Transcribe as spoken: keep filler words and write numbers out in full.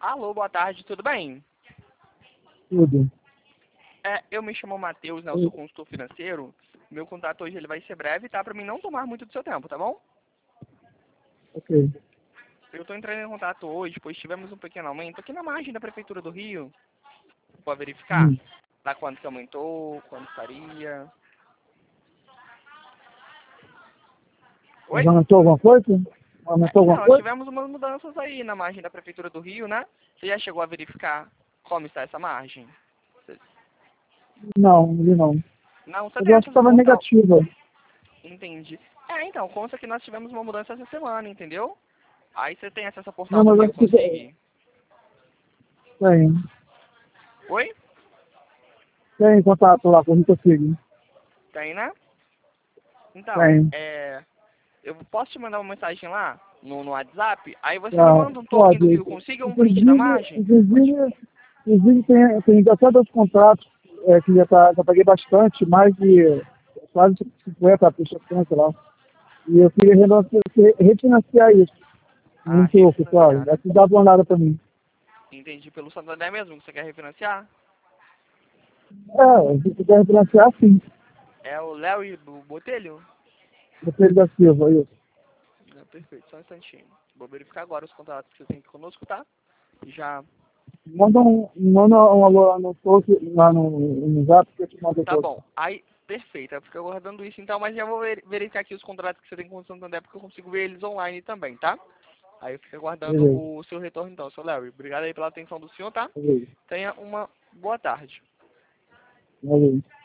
Alô, boa tarde, tudo bem? Tudo. É, eu me chamo Matheus, né? Eu sou consultor financeiro. Meu contato hoje ele vai ser breve, tá? Pra mim não tomar muito do seu tempo, tá bom? Ok. Eu tô entrando em contato hoje, pois tivemos um pequeno aumento aqui na margem da Prefeitura do Rio. Pode verificar? Hum. Lá quanto que aumentou, quanto estaria. Mas Oi? aumentou alguma coisa? É, Aumentou então, alguma nós coisa? tivemos umas mudanças aí na margem da Prefeitura do Rio, né? Você já chegou a verificar como está essa margem? Você- Não, não, não. Não, você Mas tem eu acho que acesso ao estava portal? negativa. Entendi. É, então, consta que nós tivemos uma mudança essa semana, entendeu? Aí você tem acesso ao portal Não, do mas Rio acho que Consigue? tem. Oi? Tem contato lá com o Consigo. Tem, né? Então, Tem. é, eu posso te mandar uma mensagem lá no, no WhatsApp, aí você me Tá, manda um token do pode. Rio Consiga ou um print da Inclusive, margem? inclusive, inclusive tem, tem até dois contratos é, que já, tá, já paguei bastante, mais de quase cinquenta prestações, sei lá. E eu queria renovar- refinanciar isso. Ah, Muito louco, pessoal. refinanciar, Vai né? te dar uma olhada pra mim. Entendi. Pelo Santander mesmo que você quer refinanciar? É, se quiser refinanciar, sim. É o Léo e o Botelho? Depende da Silva, isso. Não, perfeito, só um instantinho. Vou verificar agora os contratos que você tem aqui conosco, tá? Já. Manda um, manda um alô lá no post, lá no, no zap, que eu te mando o Tá post. bom. Aí, perfeito. Eu fico aguardando isso então, mas já vou ver- verificar aqui os contratos que você tem com o Santander, porque eu consigo ver eles online também, tá? Aí eu fico aguardando Beleza, o seu retorno então, seu Larry. Obrigado aí pela atenção do senhor, tá? beleza, Tenha uma boa tarde. beleza.